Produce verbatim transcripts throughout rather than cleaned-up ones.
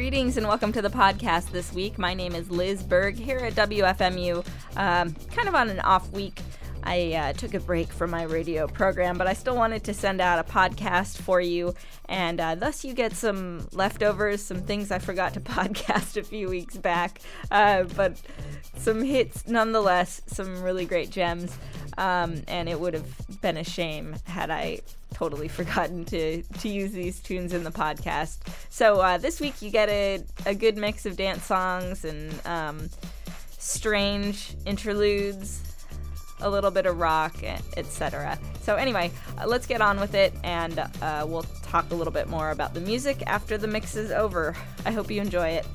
Greetings and welcome to the podcast this week. My name is Liz Berg here at W F M U. Um, kind of on an off week. I uh, took a break from my radio program, but I still wanted to send out a podcast for you, and uh, thus you get some leftovers, some things I forgot to podcast a few weeks back, uh, but some hits nonetheless, some really great gems, um, and it would have been a shame had I totally forgotten to, to use these tunes in the podcast. So uh, this week you get a, a good mix of dance songs and um, strange interludes, a little bit of rock, et cetera. So anyway, uh, let's get on with it, and uh, we'll talk a little bit more about the music after the mix is over. I hope you enjoy it.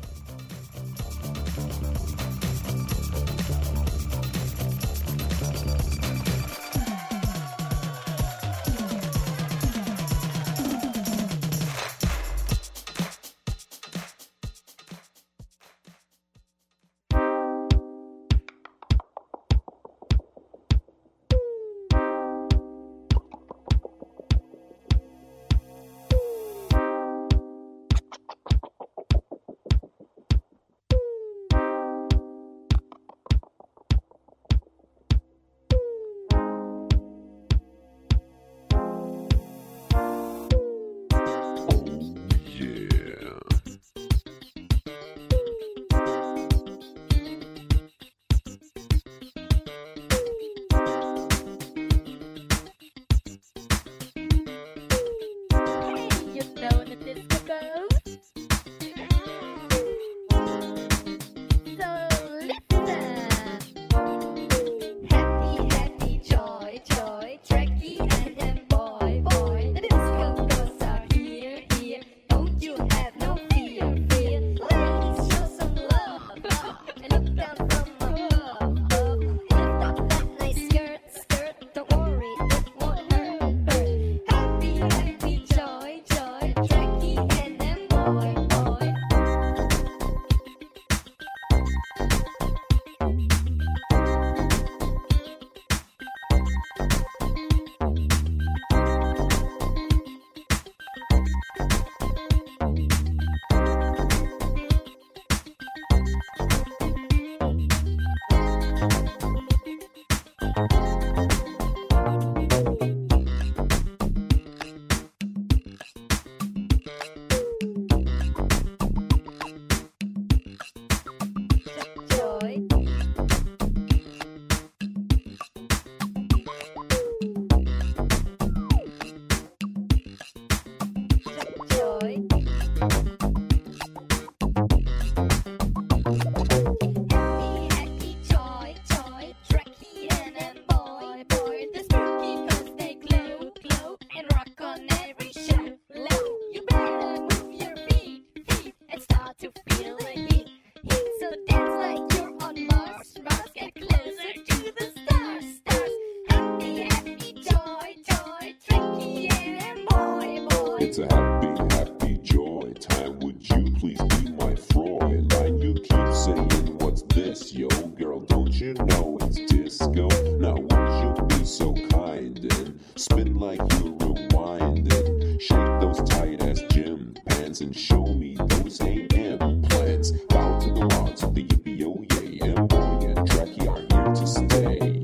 It's a happy, happy joy time. Would you please be my Fräulein? You keep saying, what's this, yo? Girl, don't you know it's disco? Now would you be so kind and spin like you're rewinding? Shake those tight-ass gym pants and show me those A M plans. Bow to the laws of the yippee-oh-yay. M-Boy and Trekkie are here to stay.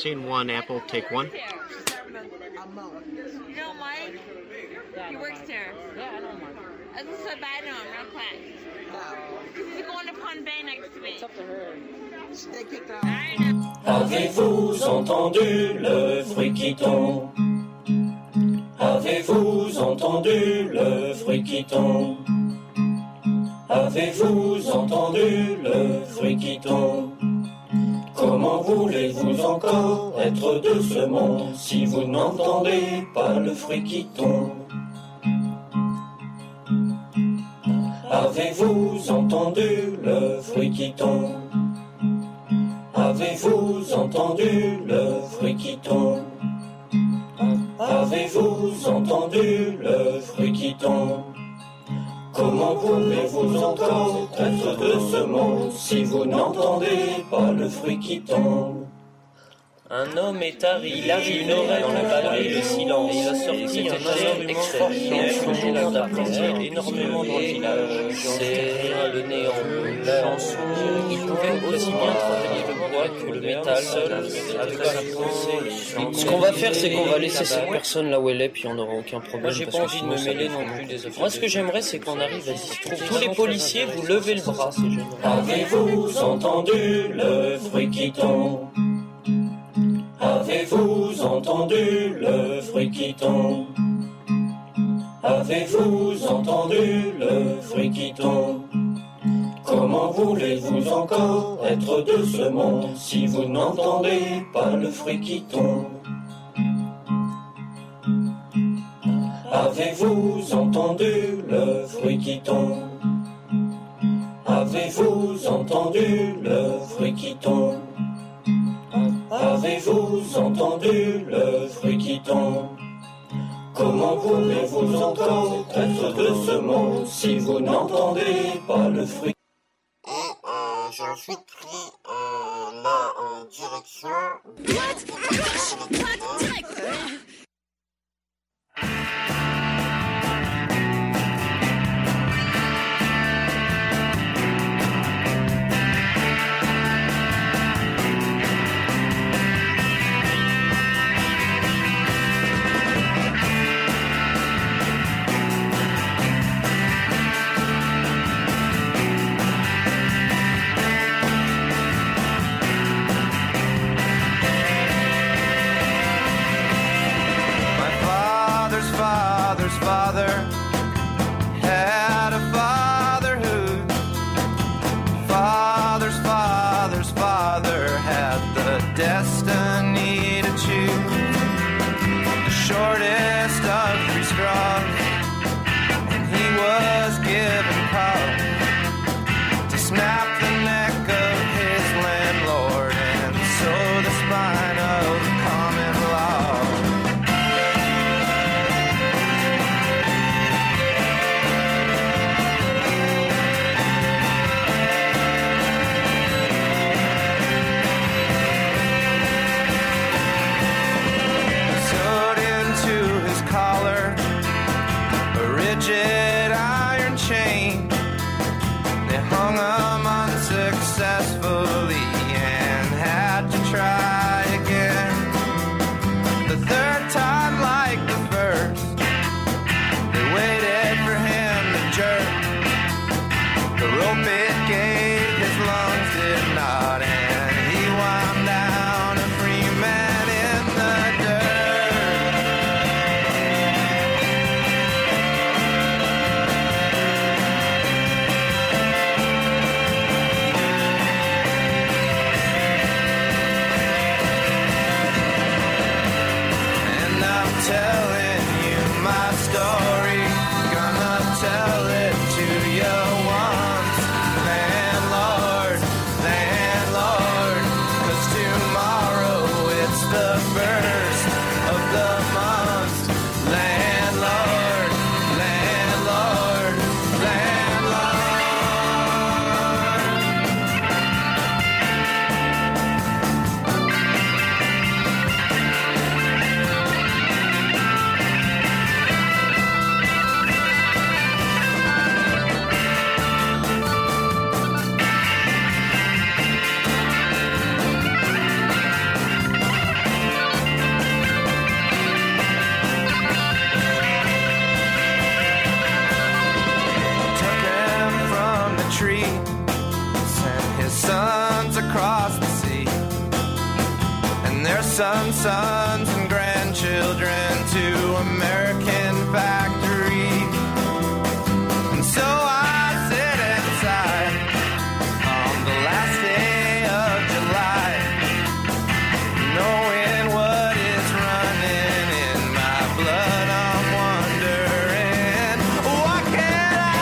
Seeing one apple, take one. You know Mike? He works here. Yeah, I know Mark. I just said bye to him real quick. Because he's going to Pond Bay next week. It's up to her. They kicked her out. Avez-vous entendu le fruit qui tombe? Avez-vous entendu le fruit qui tombe? Avez-vous entendu le fruit qui tombe? Comment voulez-vous encore être de ce monde si vous n'entendez pas le fruit qui tombe? Avez-vous entendu le fruit qui tombe? Avez-vous entendu le fruit qui tombe? Avez-vous entendu le fruit qui tombe? Comment pouvez-vous encore être de ce monde si vous n'entendez pas le fruit qui tombe? Un homme est arrivé, il a une oreille dans la galerie de silence, et il a sorti un homme extraordinaire, il a apprécié énormément dans le village. C'est le néant, la chanson, il pouvait aussi bien travailler le bois que le métal seul, avec sa pensée. Ce qu'on va faire, c'est qu'on va laisser cette personne là où elle est, puis on n'aura aucun problème. Moi, j'ai pas envie de me mêler non plus des affaires. Moi, ce que j'aimerais, c'est qu'on arrive à se trouver. Tous les policiers, vous levez le bras, c'est génial. Avez-vous entendu le fruit qui tombe? Avez-vous entendu le fruit qui tombe? Avez-vous entendu le fruit qui tombe? Comment voulez-vous encore être de ce monde si vous n'entendez pas le fruit qui tombe? Avez-vous entendu le fruit qui tombe? Avez-vous entendu le fruit qui tombe? Avez-vous entendu le fruit qui tombe? Comment pouvez-vous encore être de ce monde si vous n'entendez pas le fruit? Et euh, j'ai ensuite pris euh, la euh, direction de... Father had a fatherhood. Father's father's father had the destiny to choose the shortest of three straws, and he was given cause to snap the neck of his landlord and sew the spine of common law. sons, sons, and grandchildren to American factories. And so I sit inside on the last day of July, knowing what is running in my blood. I'm wondering, what can I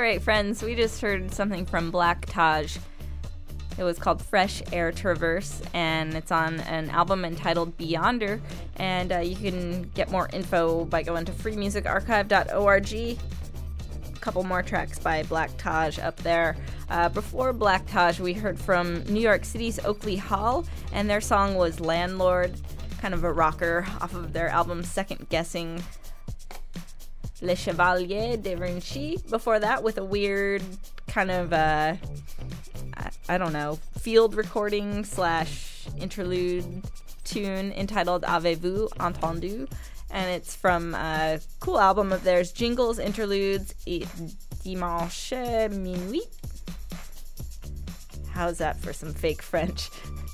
Alright, friends, we just heard something from Black Taj. It was called Fresh Air Traverse, and it's on an album entitled Beyonder, and uh, you can get more info by going to free music archive dot org. A couple more tracks by Black Taj up there. Uh, before Black Taj, we heard from New York City's Oakley Hall, and their song was Landlord, kind of a rocker off of their album Second Guessing. Le Chevalier de Vinci. Before that, with a weird kind of, uh, I, I don't know, field recording slash interlude tune entitled Avez-vous entendu? And it's from a cool album of theirs, Jingles, Interludes, et Dimanche Minuit. How's that for some fake French?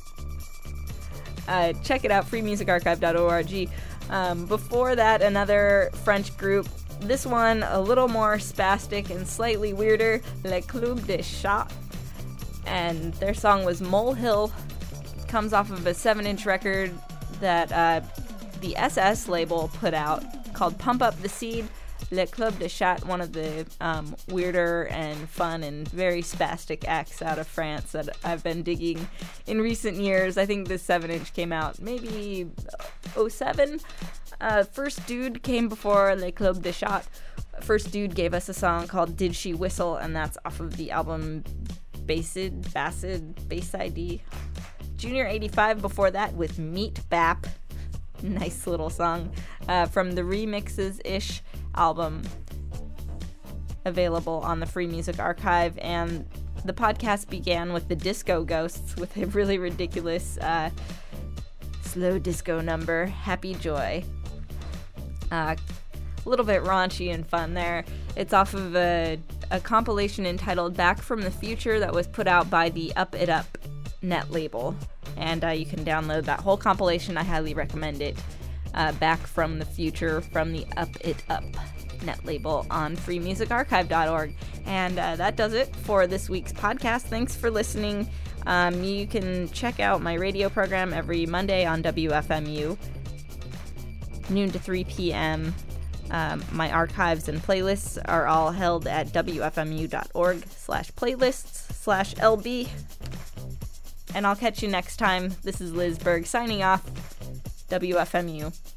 uh, check it out, free music archive dot org. Um, before that, another French group. This one a little more spastic and slightly weirder, Le Club des Chats, and their song was Molehill. Comes off of a seven-inch record that uh, the S S label put out called Pump Up the Seed. Le Club des Chats, one of the um, weirder and fun and very spastic acts out of France that I've been digging in recent years. I think this seven-inch came out maybe oh seven. Uh, First Dude came before Le Club des Chats. First Dude gave us a song called Did She Whistle, and that's off of the album Basid, Basid, Bayside. Junior eighty-five before that with Meat Bap. Nice little song uh, from the Remixes-ish album, available on the Free Music Archive. And the podcast began with the Disco Ghosts with a really ridiculous uh, slow disco number, Happy Joy. Uh, a little bit raunchy and fun there. It's off of a, a compilation entitled Back from the Future that was put out by the Up It Up net label. And uh, you can download that whole compilation. I highly recommend it. Uh, Back from the Future from the Up It Up net label on free music archive dot org. And uh, that does it for this week's podcast. Thanks for listening. Um, you can check out my radio program every Monday on W F M U, noon to three p.m. Um, my archives and playlists are all held at W F M U dot org slash playlists slash L B. And I'll catch you next time. This is Liz Berg signing off. W F M U.